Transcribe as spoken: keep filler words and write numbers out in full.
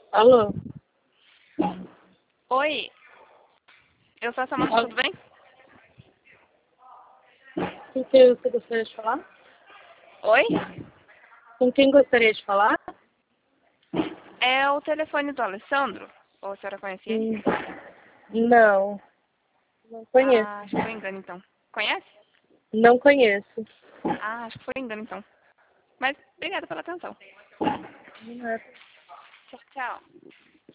Alô? Oi, eu sou a Samanta, Alô? tudo bem? Com quem você gostaria de falar? Oi? Com quem gostaria de falar? É o telefone do Alessandro? Ou a senhora conhece ele? Hum, não, não conheço. Ah, acho que foi engano então. Conhece? Não conheço. Ah, acho que foi engano então. Mas obrigada pela atenção. Não é. Tchau, tchau.